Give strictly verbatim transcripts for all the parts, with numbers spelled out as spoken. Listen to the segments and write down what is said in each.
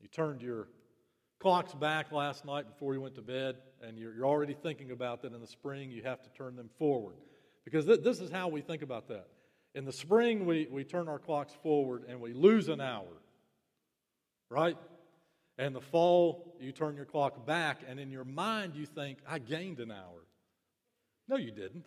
You turned your clocks back last night before you went to bed, and you're, you're already thinking about that in the spring you have to turn them forward. Because th- this is how we think about that. In the spring, we, we turn our clocks forward and we lose an hour, right? And the fall, you turn your clock back, and in your mind you think, I gained an hour. No, you didn't.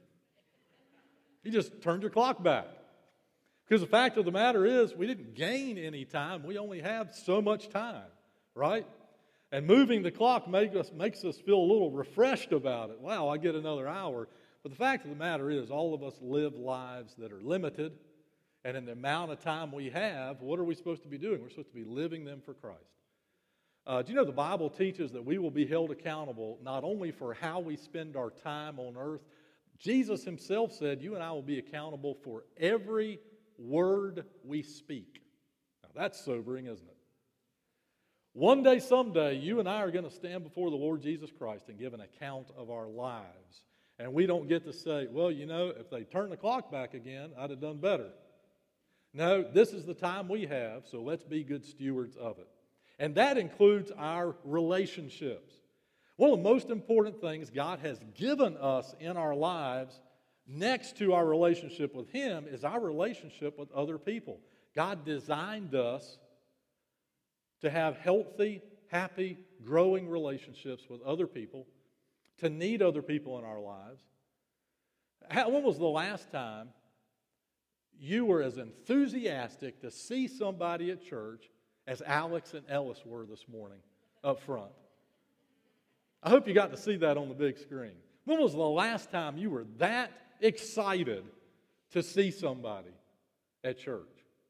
You just turned your clock back. Because the fact of the matter is, we didn't gain any time. We only have so much time, right? And moving the clock make us, makes us feel a little refreshed about it. Wow, I get another hour. But the fact of the matter is, all of us live lives that are limited. And in the amount of time we have, what are we supposed to be doing? We're supposed to be living them for Christ. Uh, do you know the Bible teaches that we will be held accountable not only for how we spend our time on earth? Jesus himself said you and I will be accountable for every word we speak. Now that's sobering, isn't it? One day, someday, you and I are going to stand before the Lord Jesus Christ and give an account of our lives. And we don't get to say, well, you know, if they turn the clock back again, I'd have done better. No, this is the time we have, so let's be good stewards of it. And that includes our relationships. One of the most important things God has given us in our lives, next to our relationship with Him, is our relationship with other people. God designed us to have healthy, happy, growing relationships with other people, to need other people in our lives. How, when was the last time you were as enthusiastic to see somebody at church as Alex and Ellis were this morning up front? I hope you got to see that on the big screen. When was the last time you were that excited to see somebody at church?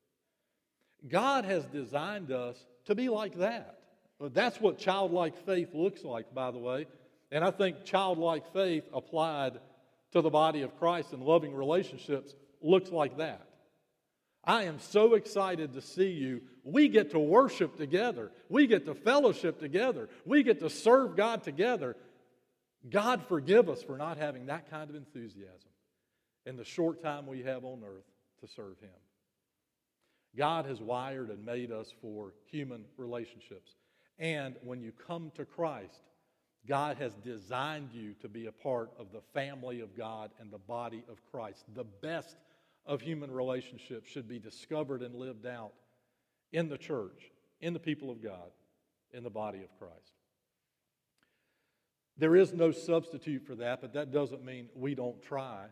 God has designed us to be like that. That's what childlike faith looks like, by the way. And I think childlike faith applied to the body of Christ and loving relationships looks like that. I am so excited to see you. We get to worship together. We get to fellowship together. We get to serve God together. God forgive us for not having that kind of enthusiasm in the short time we have on earth to serve Him. God has wired and made us for human relationships. And when you come to Christ, God has designed you to be a part of the family of God and the body of Christ. The best of human relationships should be discovered and lived out in the church, in the people of God, in the body of Christ. There is no substitute for that, but that doesn't mean we don't try.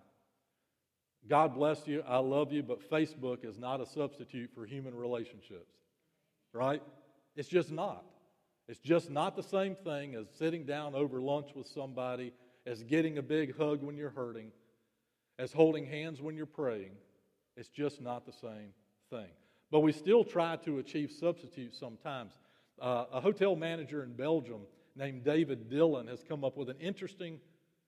God bless you, I love you, but Facebook is not a substitute for human relationships, right? It's just not. It's just not the same thing as sitting down over lunch with somebody, as getting a big hug when you're hurting, as holding hands when you're praying. It's just not the same thing. But we still try to achieve substitutes sometimes. Uh, a hotel manager in Belgium named David Dillon has come up with an interesting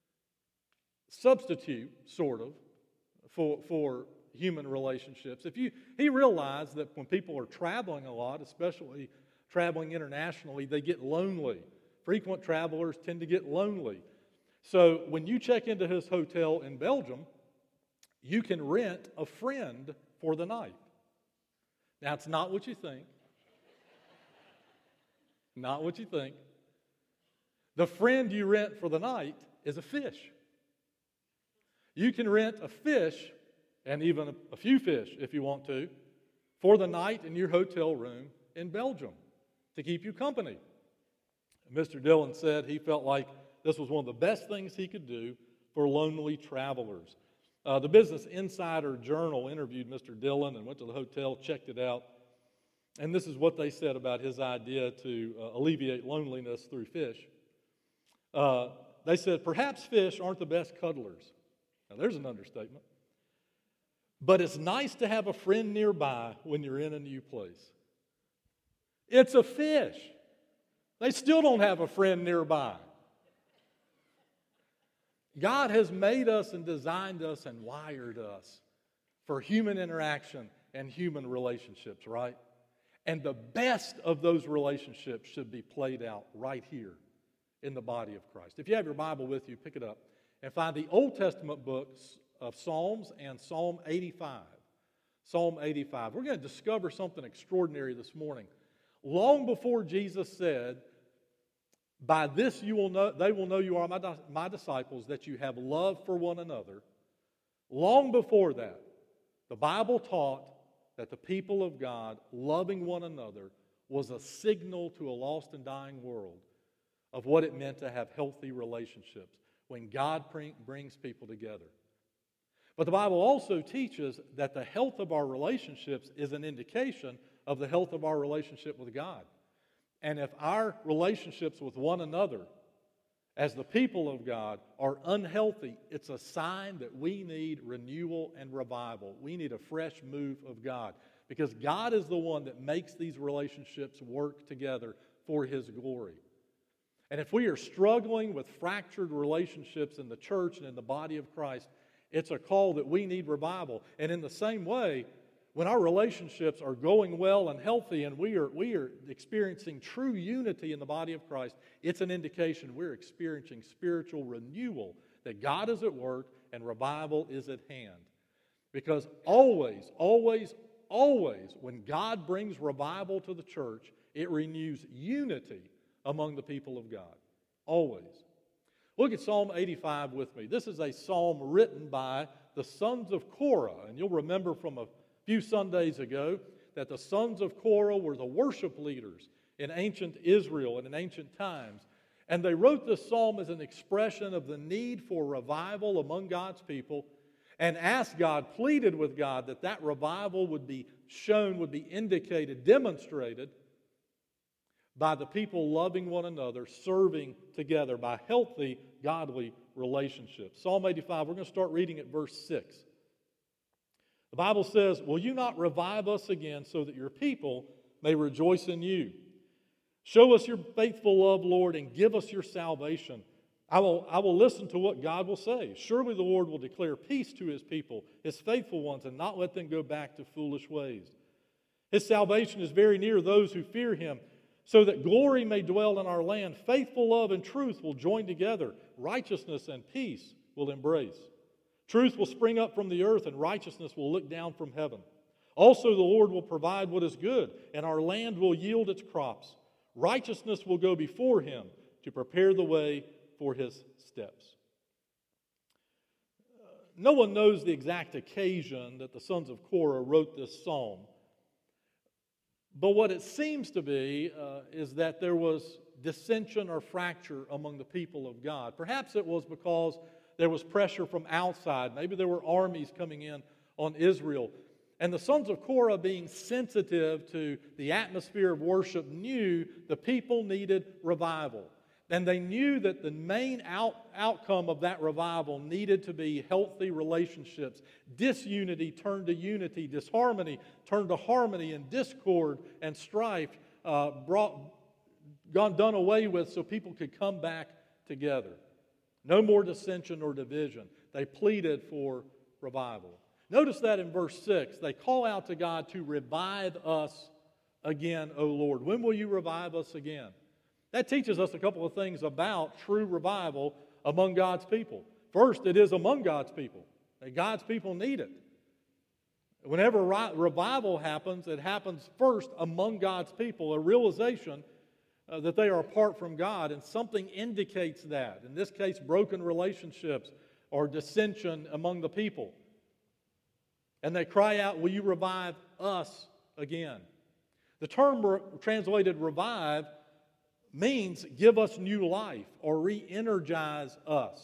substitute, sort of, for, for human relationships. If you, he realized that when people are traveling a lot, especially traveling internationally, they get lonely. Frequent travelers tend to get lonely. So when you check into his hotel in Belgium, you can rent a friend for the night. Now, it's not what you think. Not what you think. The friend you rent for the night is a fish. You can rent a fish, and even a, a few fish if you want to, for the night in your hotel room in Belgium to keep you company. Mister Dillon said he felt like this was one of the best things he could do for lonely travelers. Uh, the Business Insider Journal interviewed Mister Dillon and went to the hotel, checked it out, and this is what they said about his idea to uh, alleviate loneliness through fish. Uh, they said, perhaps fish aren't the best cuddlers. Now, there's an understatement. But it's nice to have a friend nearby when you're in a new place. It's a fish. They still don't have a friend nearby. God has made us and designed us and wired us for human interaction and human relationships, right? And the best of those relationships should be played out right here in the body of Christ. If you have your Bible with you, pick it up and find the Old Testament books of Psalms and Psalm eighty-five. Psalm eighty-five. We're going to discover something extraordinary this morning. Long before Jesus said, by this you will know, they will know you are my, my disciples, that you have love for one another. Long before that, the Bible taught that the people of God loving one another was a signal to a lost and dying world of what it meant to have healthy relationships when God brings people together. But the Bible also teaches that the health of our relationships is an indication of the health of our relationship with God. And if our relationships with one another as the people of God are unhealthy, it's a sign that we need renewal and revival. We need a fresh move of God, because God is the one that makes these relationships work together for His glory. And if we are struggling with fractured relationships in the church and in the body of Christ, it's a call that we need revival. And in the same way, when our relationships are going well and healthy and we are, we are experiencing true unity in the body of Christ, it's an indication we're experiencing spiritual renewal, that God is at work and revival is at hand. Because always, always, always, when God brings revival to the church, it renews unity among the people of God. Always. Look at Psalm eighty-five with me. This is a psalm written by the sons of Korah. And you'll remember from a few Sundays ago that the sons of Korah were the worship leaders in ancient Israel and in ancient times. And they wrote this psalm as an expression of the need for revival among God's people, and asked God, pleaded with God that that revival would be shown, would be indicated, demonstrated by the people loving one another, serving together, by healthy, godly relationships. Psalm eighty-five, we're going to start reading at verse six. The Bible says, will you not revive us again so that your people may rejoice in you? Show us your faithful love, Lord, and give us your salvation. I will, I will listen to what God will say. Surely the Lord will declare peace to His people, His faithful ones, and not let them go back to foolish ways. His salvation is very near those who fear Him, so that glory may dwell in our land. Faithful love and truth will join together. Righteousness and peace will embrace. Truth will spring up from the earth, and righteousness will look down from heaven. Also the Lord will provide what is good, and our land will yield its crops. Righteousness will go before Him to prepare the way for His steps. Uh, no one knows the exact occasion that the sons of Korah wrote this psalm. But what it seems to be uh, is that there was dissension or fracture among the people of God. Perhaps it was because there was pressure from outside. Maybe there were armies coming in on Israel. And the sons of Korah, being sensitive to the atmosphere of worship, knew the people needed revival. And they knew that the main out, outcome of that revival needed to be healthy relationships. Disunity turned to unity. Disharmony turned to harmony. And discord and strife uh, brought, gone done away with so people could come back together. No more dissension or division. They pleaded for revival. Notice that in verse six, they call out to God to revive us again, O Lord. When will you revive us again? That teaches us a couple of things about true revival among God's people. First, it is among God's people. God's people need it. Whenever revival happens, it happens first among God's people, a realization uh, that they are apart from God, and something indicates that. In this case, broken relationships or dissension among the people. And they cry out, will you revive us again? The term re- translated revive means give us new life or re-energize us.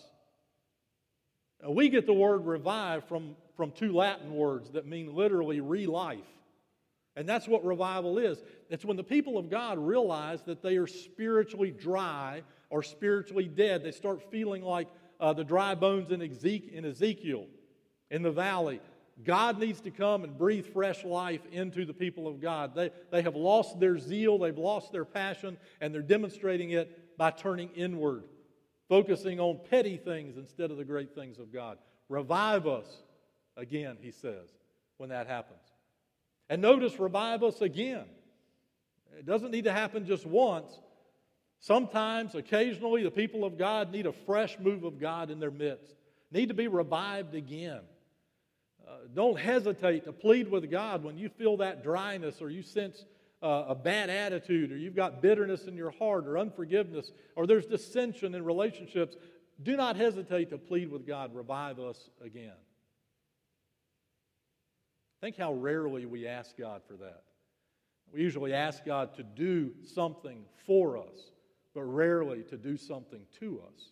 Now, we get the word revive from, from two Latin words that mean literally re-life. And that's what revival is. It's when the people of God realize that they are spiritually dry or spiritually dead. They start feeling like uh, the dry bones in Ezekiel in the valley. God needs to come and breathe fresh life into the people of God. They, they have lost their zeal, they've lost their passion, and they're demonstrating it by turning inward, focusing on petty things instead of the great things of God. Revive us again, he says, when that happens. And notice, revive us again. It doesn't need to happen just once. Sometimes, occasionally, the people of God need a fresh move of God in their midst, need to be revived again. Uh, don't hesitate to plead with God when you feel that dryness or you sense uh, a bad attitude, or you've got bitterness in your heart, or unforgiveness, or there's dissension in relationships, do not hesitate to plead with God, revive us again. Think how rarely we ask God for that. We usually ask God to do something for us, but rarely to do something to us.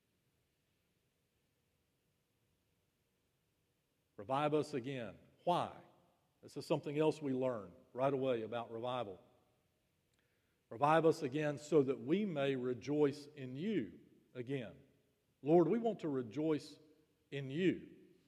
Revive us again. Why? This is something else we learn right away about revival. Revive us again so that we may rejoice in you again. Lord, we want to rejoice in you.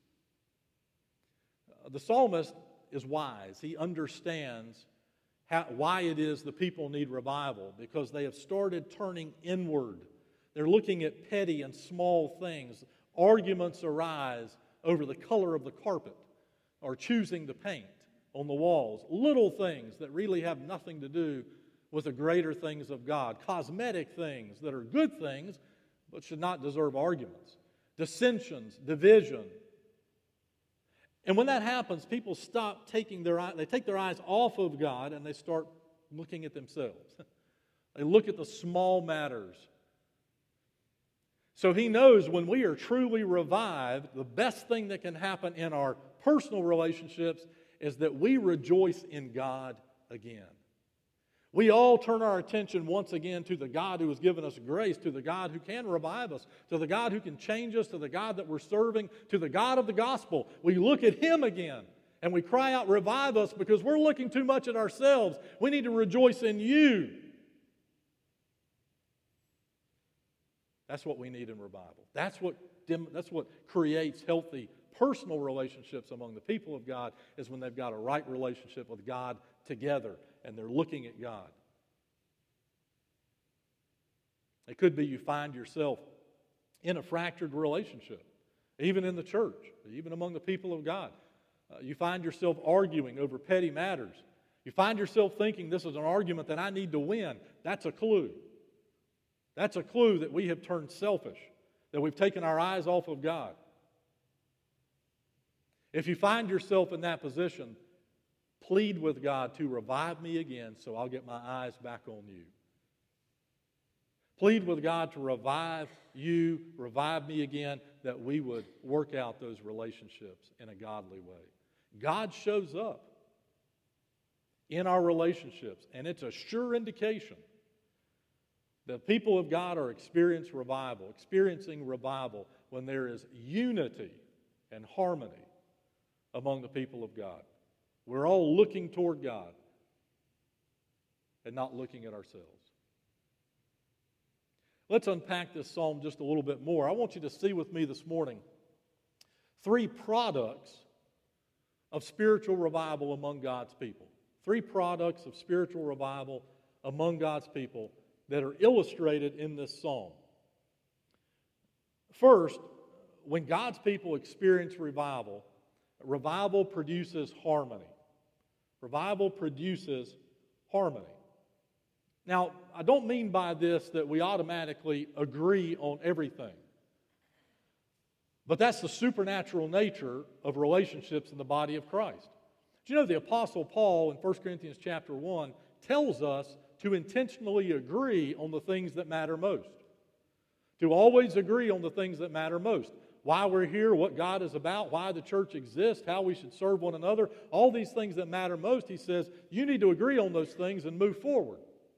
Uh, the psalmist is wise. He understands how, why it is the people need revival, because they have started turning inward. They're looking at petty and small things. Arguments arise over the color of the carpet or choosing to paint on the walls. Little things that really have nothing to do with the greater things of God. Cosmetic things that are good things but should not deserve arguments. Dissensions, division. And when that happens, people stop taking their eye, they take their eyes off of God and they start looking at themselves. They look at the small matters. So he knows when we are truly revived, the best thing that can happen in our personal relationships is that we rejoice in God again. We all turn our attention once again to the God who has given us grace, to the God who can revive us, to the God who can change us, to the God that we're serving, to the God of the gospel. We look at Him again and we cry out, revive us, because we're looking too much at ourselves. We need to rejoice in you. That's what we need in revival. That's what, that's what creates healthy personal relationships among the people of God, is when they've got a right relationship with God together and they're looking at God. It could be you find yourself in a fractured relationship, even in the church, even among the people of God. Uh, you find yourself arguing over petty matters. You find yourself thinking this is an argument that I need to win. That's a clue. That's a clue that we have turned selfish, that we've taken our eyes off of God. If you find yourself in that position, plead with God to revive me again so I'll get my eyes back on you. Plead with God to revive you, revive me again, that we would work out those relationships in a godly way. God shows up in our relationships, and it's a sure indication the people of God are experiencing revival, experiencing revival when there is unity and harmony among the people of God. We're all looking toward God and not looking at ourselves. Let's unpack this psalm just a little bit more. I want you to see with me this morning three products of spiritual revival among God's people. Three products of spiritual revival among God's people that are illustrated in this psalm. First, when God's people experience revival, revival produces harmony. Revival produces harmony. Now, I don't mean by this that we automatically agree on everything. But that's the supernatural nature of relationships in the body of Christ. Do you know the Apostle Paul in First Corinthians chapter one tells us to intentionally agree on the things that matter most. To always agree on the things that matter most. Why we're here, what God is about, why the church exists, how we should serve one another, all these things that matter most, he says, you need to agree on those things and move forward.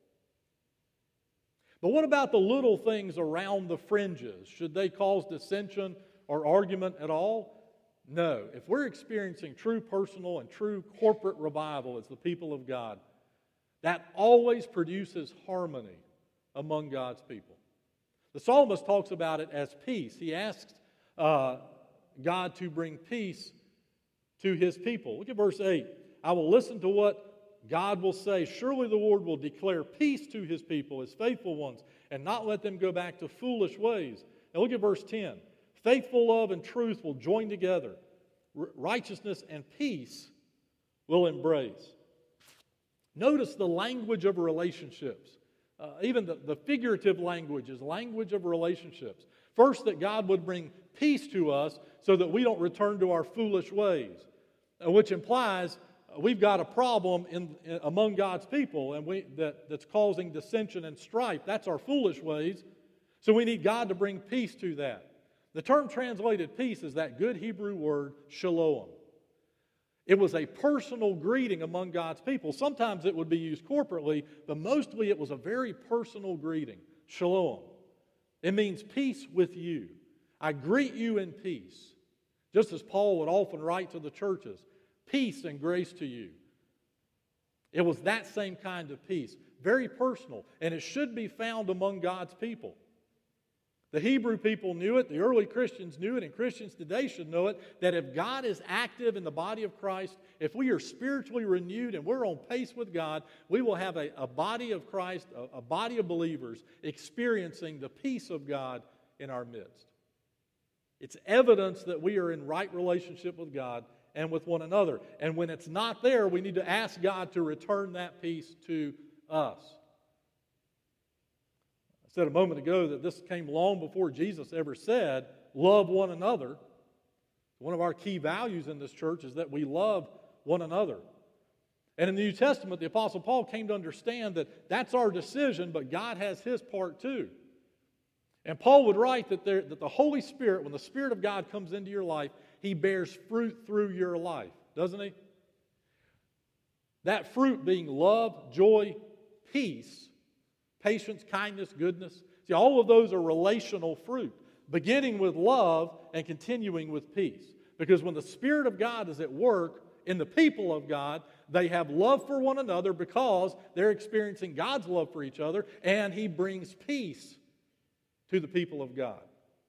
But what about the little things around the fringes? Should they cause dissension or argument at all? No. If we're experiencing true personal and true corporate revival as the people of God, that always produces harmony among God's people. The psalmist talks about it as peace. He asks uh, God to bring peace to his people. Look at verse eight. I will listen to what God will say. Surely the Lord will declare peace to his people, his faithful ones, and not let them go back to foolish ways. And look at verse ten. Faithful love and truth will join together. R- righteousness and peace will embrace. Notice the language of relationships. Uh, even the, the figurative language is language of relationships. First, that God would bring peace to us so that we don't return to our foolish ways, uh, which implies we've got a problem in, in among God's people and we, that, that's causing dissension and strife. That's our foolish ways. So we need God to bring peace to that. The term translated peace is that good Hebrew word, shalom. It was a personal greeting among God's people. Sometimes it would be used corporately, but mostly it was a very personal greeting, shalom. It means peace with you. I greet you in peace. Just as Paul would often write to the churches, peace and grace to you. It was that same kind of peace, very personal, and it should be found among God's people. The Hebrew people knew it, the early Christians knew it, and Christians today should know it, that if God is active in the body of Christ, if we are spiritually renewed and we're on pace with God, we will have a, a body of Christ, a, a body of believers experiencing the peace of God in our midst. It's evidence that we are in right relationship with God and with one another. And when it's not there, we need to ask God to return that peace to us. I said a moment ago that this came long before Jesus ever said, love one another. One of our key values in this church is that we love one another. And in the New Testament, the Apostle Paul came to understand that that's our decision, but God has His part too. And Paul would write that, there, that the Holy Spirit, when the Spirit of God comes into your life, He bears fruit through your life, doesn't He? That fruit being love, joy, peace, patience, kindness, goodness. See, all of those are relational fruit, beginning with love and continuing with peace. Because when the Spirit of God is at work in the people of God, they have love for one another because they're experiencing God's love for each other, and He brings peace to the people of God.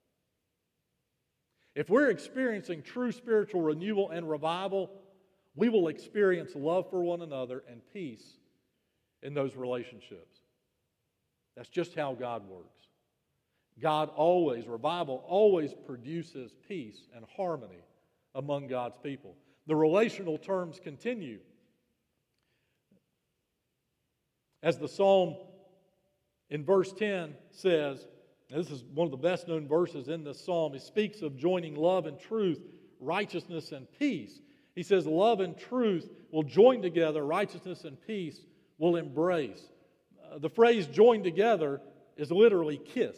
If we're experiencing true spiritual renewal and revival, we will experience love for one another and peace in those relationships. That's just how God works. God always, revival always produces peace and harmony among God's people. The relational terms continue. As the psalm in verse ten says, and this is one of the best known verses in this psalm, it speaks of joining love and truth, righteousness and peace. He says love and truth will join together, righteousness and peace will embrace. The phrase join together is literally kiss.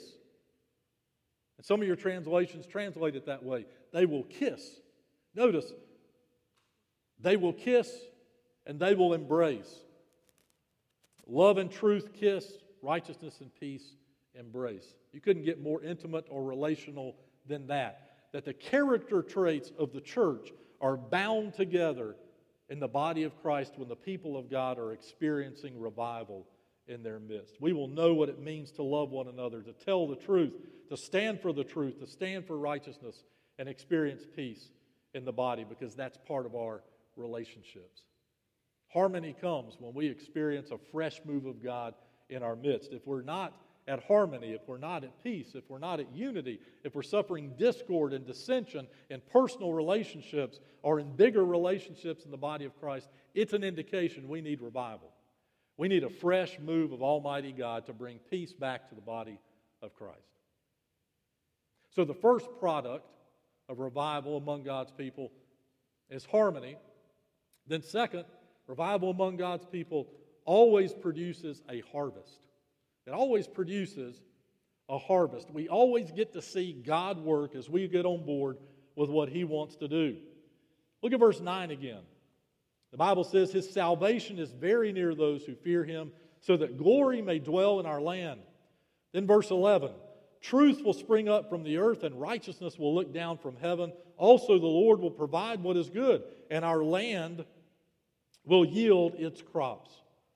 And some of your translations translate it that way. They will kiss. Notice, they will kiss and they will embrace. Love and truth kiss, righteousness and peace embrace. You couldn't get more intimate or relational than that. That the character traits of the church are bound together in the body of Christ when the people of God are experiencing revival in their midst. We will know what it means to love one another, to tell the truth, to stand for the truth, to stand for righteousness, and experience peace in the body, because that's part of our relationships. Harmony comes when we experience a fresh move of God in our midst. If we're not at harmony, if we're not at peace, if we're not at unity, if we're suffering discord and dissension in personal relationships or in bigger relationships in the body of Christ, it's an indication we need revival. We need a fresh move of Almighty God to bring peace back to the body of Christ. So the first product of revival among God's people is harmony. Then second, revival among God's people always produces a harvest. It always produces a harvest. We always get to see God work as we get on board with what He wants to do. Look at verse nine again. The Bible says, His salvation is very near those who fear Him, so that glory may dwell in our land. Then verse eleven, truth will spring up from the earth, and righteousness will look down from heaven. Also the Lord will provide what is good, and our land will yield its crops.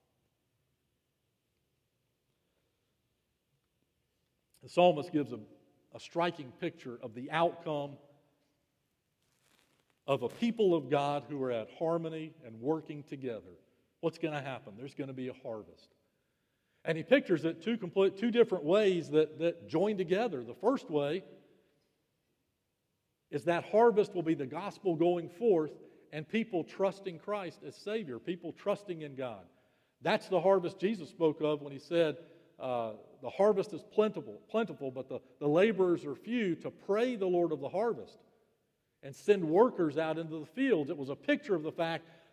The psalmist gives a, a striking picture of the outcome of a people of God who are at harmony and working together. What's going to happen? There's going to be a harvest. And he pictures it two complete, two different ways that, that join together. The first way is that harvest will be the gospel going forth and people trusting Christ as Savior, people trusting in God. That's the harvest Jesus spoke of when He said, uh, the harvest is plentiful, plentiful, but the, the laborers are few. To pray the Lord of the harvest and send workers out into the fields. It was a picture of the fact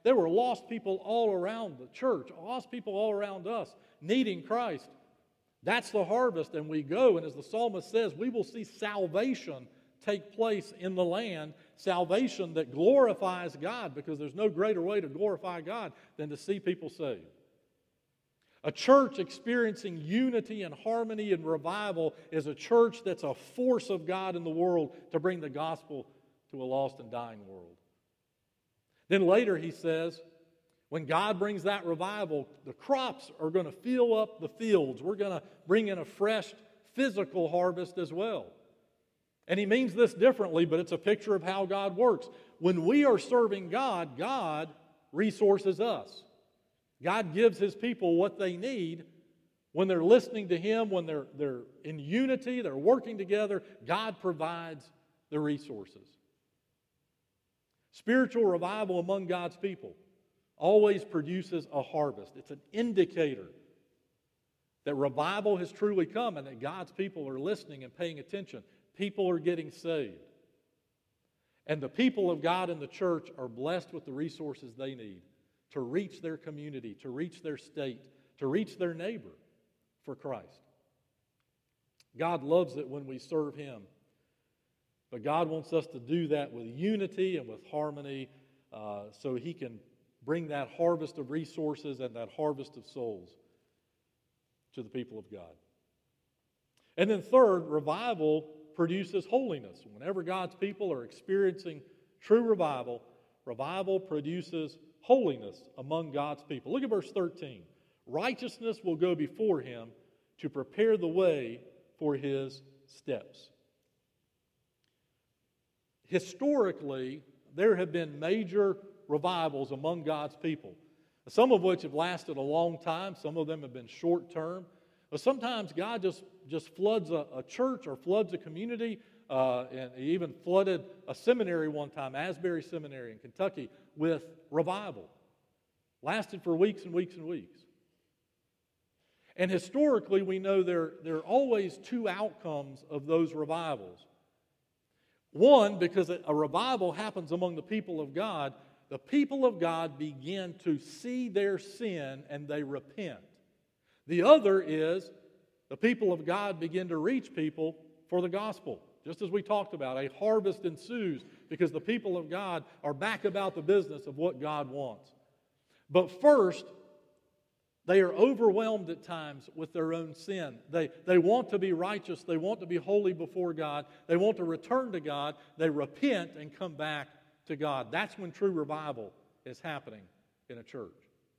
There were lost people all around the church, lost people all around us, needing Christ. That's the harvest, and we go, and as the psalmist says, we will see salvation take place in the land, salvation that glorifies God, because there's no greater way to glorify God than to see people saved. A church experiencing unity and harmony and revival is a church that's a force of God in the world to bring the gospel to a lost and dying world. Then later he says, when God brings that revival, the crops are going to fill up the fields. We're going to bring in a fresh physical harvest as well. And he means this differently, but it's a picture of how God works. When we are serving God, God resources us. God gives His people what they need when they're listening to Him, when they're, they're in unity, they're working together. God provides the resources. Spiritual revival among God's people always produces a harvest. It's an indicator that revival has truly come and that God's people are listening and paying attention. People are getting saved. And the people of God in the church are blessed with the resources they need to reach their community, to reach their state, to reach their neighbor for Christ. God loves it when we serve Him. But God wants us to do that with unity and with harmony uh, so He can bring that harvest of resources and that harvest of souls to the people of God. And then third, revival produces holiness. Whenever God's people are experiencing true revival, revival produces holiness among God's people. Look at verse thirteen. Righteousness will go before Him to prepare the way for His steps. Historically, there have been major revivals among God's people, some of which have lasted a long time. Some of them have been short term. But sometimes God just, just floods a, a church or floods a community, uh, and He even flooded a seminary one time, Asbury Seminary in Kentucky, with revival. Lasted for weeks and weeks and weeks. And historically, we know there, there are always two outcomes of those revivals. One, because a revival happens among the people of God, the people of God begin to see their sin and they repent. The other is the people of God begin to reach people for the gospel. Just as we talked about, a harvest ensues because the people of God are back about the business of what God wants. But first, they are overwhelmed at times with their own sin. They, they want to be righteous. They want to be holy before God. They want to return to God. They repent and come back to God. That's when true revival is happening in a church.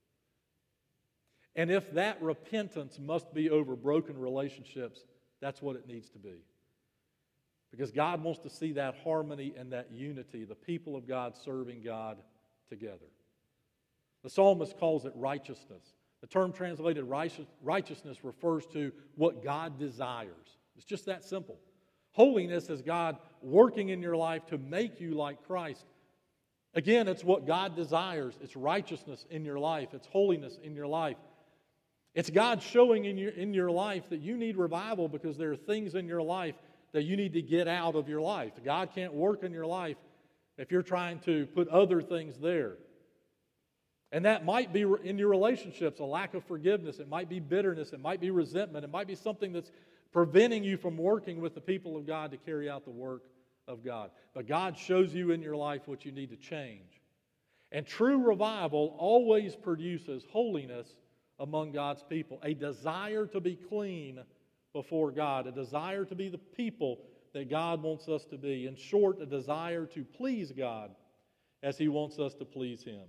And if that repentance must be over broken relationships, that's what it needs to be. Because God wants to see that harmony and that unity, the people of God serving God together. The psalmist calls it righteousness. The term translated righteousness refers to what God desires. It's just that simple. Holiness is God working in your life to make you like Christ. Again, it's what God desires. It's righteousness in your life. It's holiness in your life. It's God showing in your, in your life that you need revival because there are things in your life that you need to get out of your life. God can't work in your life if you're trying to put other things there. And that might be in your relationships, a lack of forgiveness. It might be bitterness. It might be resentment. It might be something that's preventing you from working with the people of God to carry out the work of God. But God shows you in your life what you need to change. And true revival always produces holiness among God's people, a desire to be clean before God, a desire to be the people that God wants us to be. In short, a desire to please God as He wants us to please Him.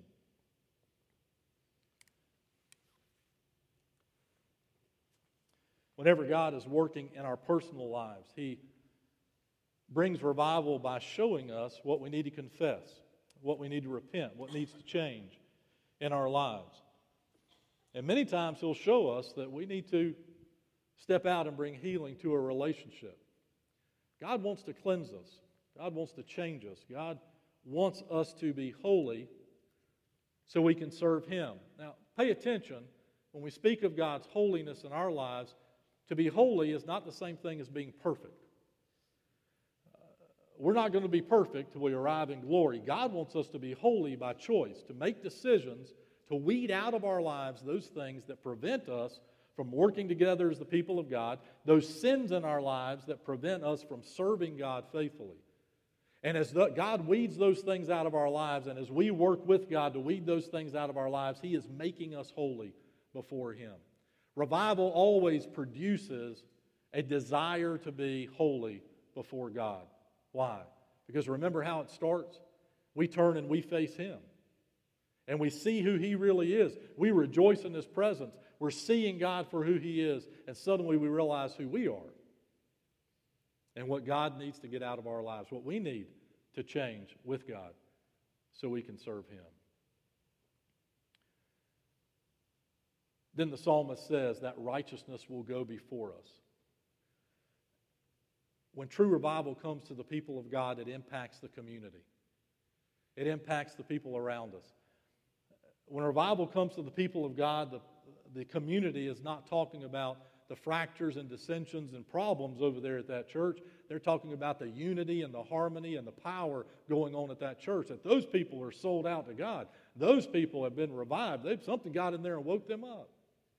Whenever God is working in our personal lives, He brings revival by showing us what we need to confess, what we need to repent, what needs to change in our lives. And many times He'll show us that we need to step out and bring healing to a relationship. God wants to cleanse us. God wants to change us. God wants us to be holy so we can serve Him. Now, pay attention. When we speak of God's holiness in our lives, to be holy is not the same thing as being perfect. Uh, we're not going to be perfect till we arrive in glory. God wants us to be holy by choice, to make decisions, to weed out of our lives those things that prevent us from working together as the people of God, those sins in our lives that prevent us from serving God faithfully. And as the, God weeds those things out of our lives, and as we work with God to weed those things out of our lives, He is making us holy before Him. Revival always produces a desire to be holy before God. Why? Because remember how it starts? We turn and we face Him. And we see who He really is. We rejoice in His presence. We're seeing God for who He is. And suddenly we realize who we are. And what God needs to get out of our lives. What we need to change with God so we can serve Him. Then the psalmist says that righteousness will go before us. When true revival comes to the people of God, it impacts the community. It impacts the people around us. When revival comes to the people of God, the, the community is not talking about the fractures and dissensions and problems over there at that church. They're talking about the unity and the harmony and the power going on at that church. That those people are sold out to God. Those people have been revived. They've something got in there and woke them up.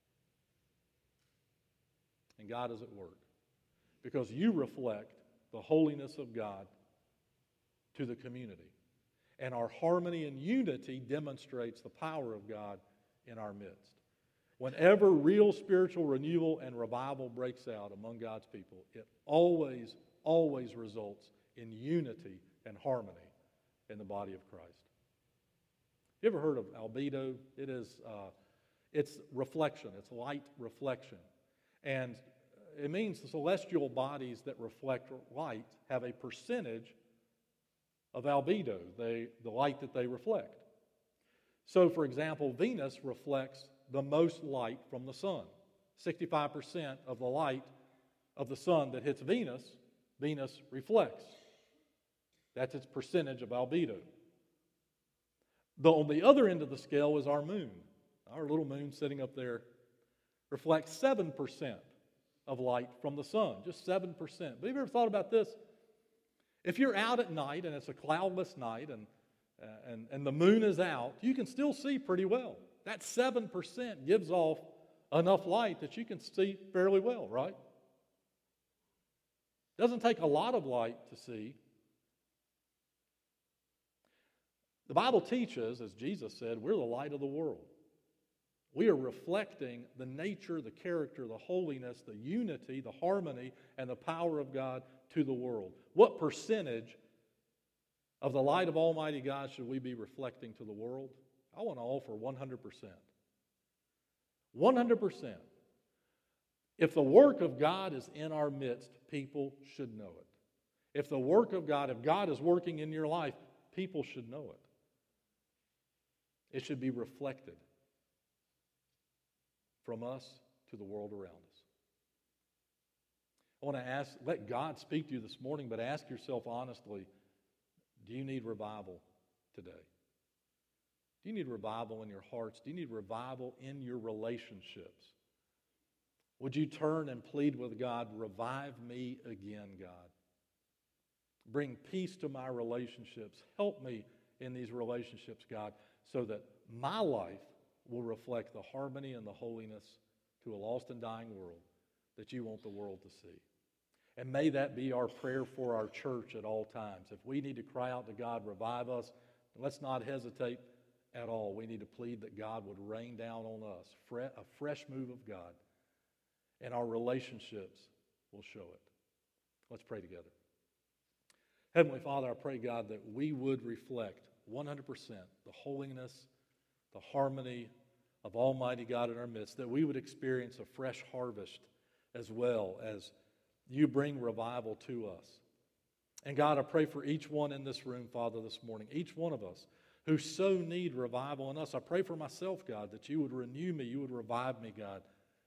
And God is at work. Because you reflect the holiness of God to the community. And our harmony and unity demonstrates the power of God in our midst. Whenever real spiritual renewal and revival breaks out among God's people, it always, always results in unity and harmony in the body of Christ. You ever heard of albedo? It is, uh, it's reflection. It's light reflection. And it means the celestial bodies that reflect light have a percentage of albedo, they, the light that they reflect. So, for example, Venus reflects the most light from the sun. sixty-five percent of the light of the sun that hits Venus, Venus reflects. That's its percentage of albedo. The, on the other end of the scale is our moon. Our little moon sitting up there reflects seven percent of light from the sun, just seven percent. But have you ever thought about this? If you're out at night and it's a cloudless night and, uh, and, and the moon is out, you can still see pretty well. That seven percent gives off enough light that you can see fairly well, right? Doesn't take a lot of light to see. The Bible teaches, as Jesus said, we're the light of the world. We are reflecting the nature, the character, the holiness, the unity, the harmony, and the power of God to the world. What percentage of the light of Almighty God should we be reflecting to the world? I want to offer one hundred percent. one hundred percent. If the work of God is in our midst, people should know it. If the work of God, if God is working in your life, people should know it. It should be reflected from us to the world around us. I want to ask, let God speak to you this morning, but ask yourself honestly, do you need revival today? Do you need revival in your hearts? Do you need revival in your relationships? Would you turn and plead with God, revive me again, God. Bring peace to my relationships. Help me in these relationships, God, so that my life will reflect the harmony and the holiness to a lost and dying world that you want the world to see. And may that be our prayer for our church at all times. If we need to cry out to God, revive us, let's not hesitate at all. We need to plead that God would rain down on us a fresh move of God, and our relationships will show it. Let's pray together. Heavenly Father, I pray, God, that we would reflect one hundred percent the holiness, the harmony of Almighty God in our midst, that we would experience a fresh harvest as well as you bring revival to us. And God, I pray for each one in this room, Father, this morning, each one of us who so need revival in us. I pray for myself, God, that you would renew me, you would revive me, God.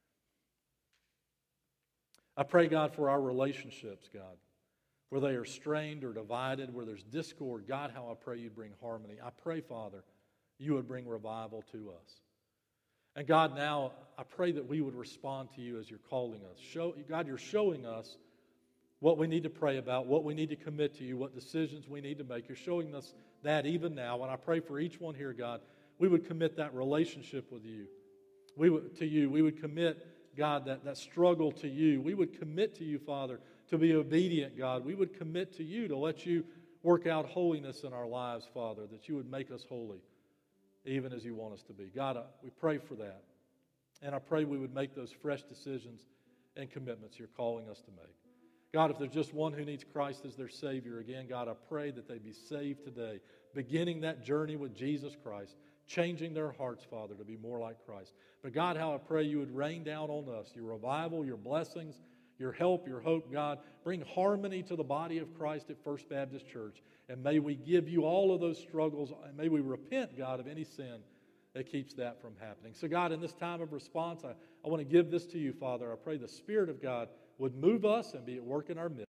I pray, God, for our relationships, God, where they are strained or divided, where there's discord. God, how I pray you'd bring harmony. I pray, Father, you would bring revival to us. And God, now I pray that we would respond to you as you're calling us. Show, God, you're showing us what we need to pray about, what we need to commit to you, what decisions we need to make. You're showing us that even now. And I pray for each one here, God, we would commit that relationship with you. We would, to you. We would commit, God, that, that struggle to you. We would commit to you, Father, to be obedient, God. We would commit to you to let you work out holiness in our lives, Father, that you would make us holy, even as you want us to be. God, we pray for that. And I pray we would make those fresh decisions and commitments you're calling us to make. God, if there's just one who needs Christ as their Savior, again, God, I pray that they be saved today, beginning that journey with Jesus Christ, changing their hearts, Father, to be more like Christ. But God, how I pray you would rain down on us your revival, your blessings, your help, your hope, God. Bring harmony to the body of Christ at First Baptist Church. And may we give you all of those struggles, and may we repent, God, of any sin that keeps that from happening. So, God, in this time of response, I, I want to give this to you, Father. I pray the Spirit of God would move us and be at work in our midst.